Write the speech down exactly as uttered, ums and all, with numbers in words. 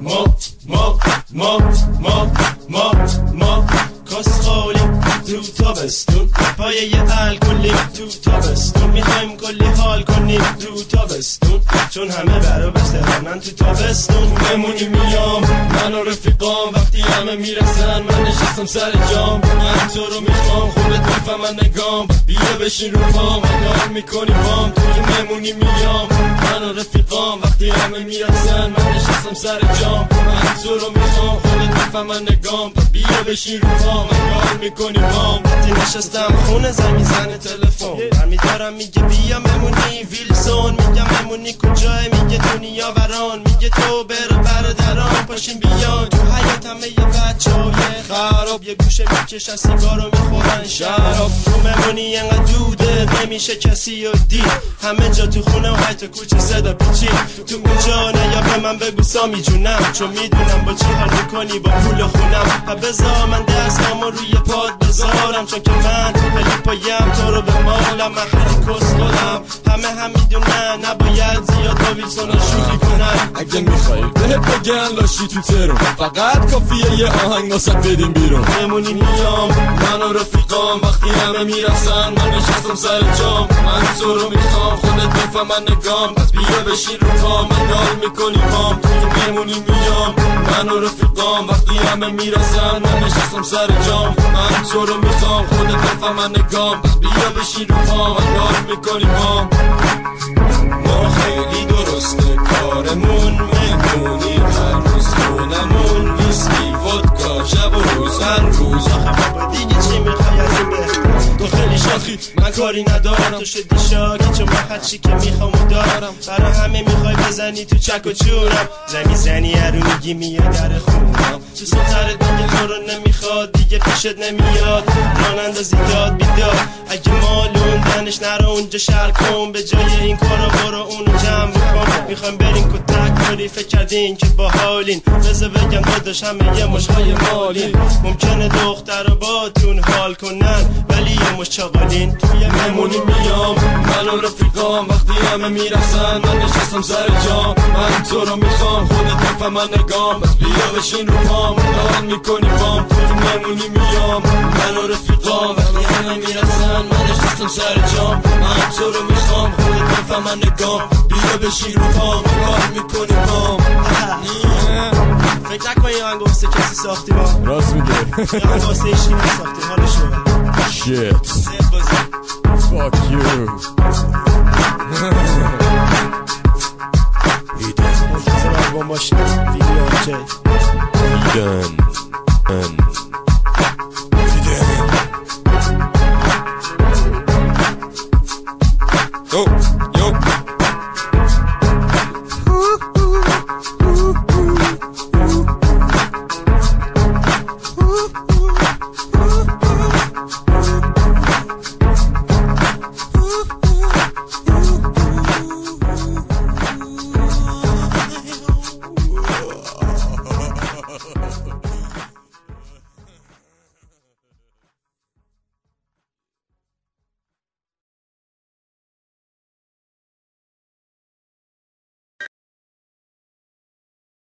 ما ما ما ما ما ما کسخالیم تو تابستون پایه الکلیم تو تابستون میخوایم کلی حال کنیم تو تابستون چون همه برا بسترانن تو تابستون بمونی میام من و رفیقام وقتی همه میرسن من نشستم سر جام من تو رو میخوام خودت بفهمن نگام بیا بشین رو پام انگار میکنی بام تو که نمونی میام من و رفیقام وقتی همه میرسن من نشستم سر جام من تو رو میخوام خودت بفهمن نگام بیا بشین رو پام انگار میکنی بام وقتی نشستم خونه زنگ میزنه تلفن برمیدارم میگه بیا ممونی ویلسون میگم ممونی کجای میگه دنیا وران میگه تو بر برادران پاشین بیان تو حیات همه یه بچه های خراب یه گوشه میکشن سیگارو میخورن شراب تو ممونی انقدر دوده نمیشه کسی رو دید همه جا تو خونه و حیط کوچه صدا پیچی تو اونجا نه یا به من بگو سامی جونم چون میدونم با چی حال میکنی با پول خونم و بذار من دستامو روی پاد بذارم چون که من خیلی پایم تو رو به مالم من خیلی کس دادم همه هم میدونن نباید زیاد با ویلسون شوخی کنن اگه میخوایی بهت بگن لاشی تو ترون فقط کافیه یه آهنگ واسه بدیم بیرون بمونی میام من و رفیقام وقتی همه میرسن من نشستم سر جام من تو رو میخوام خودت بفهمن نگام پس بیا بشین رو پام انگار میکنی بام تو بمونی میام من و رفیقام وقتی همه میرسن من نشستم سر جام من تو رو میخوام خودت بفهمن نگام پس بیا بشین رو پام انگار میکنی بام ما خیلی درسته کارمون مهمونی هر روز خونمون ویسکی ودکا شب و روز هر روز آخه بابا دیگه چی میخوای از این بهتر تو خیلی شاخی من کاری ندارم تو شدی شاکی چون من هر چی که میخوام و دارم برای همه میخوای بزنی تو چک و چورم زنی زنی هرو میگی میاد در خونم تو سوترت دیگه تو رو نمیخواد دیگه پیشت نمیاد ران اندازی داد بیداد اگه مالوندنش نرو اونجا شر کن به جای این کارا برو اونو جمع بکن میخوایم برین کتک کاری فکر کردین که با حالین بذار بگم داداش همه یه مشهای مالین ممکنه دختر رو با تون حال کنن ولی یه مش چاقالین توی ممونی میام من و رفیقام وقتی همه میرسن من نشستم سر جام من تو رو میخوام خودت بفهمن نگام بس بیا بشین رو پام دارم میکنی بام توی ممونی میام من و رفیقام وقتی همه میرسن من نشستم سر جام من تو رو میخوام خودت بفهمن نگام بیا بشین رو پام کار میکنی بام فکر نکنی یه آهنگ واسه کسی ساختی با راست میگه یه آهنگ واسه ایشی ساختی حالشو Shit. Fuck you. منتظر با ماشین ویدیو آنجای Done. Done. Done. Oh,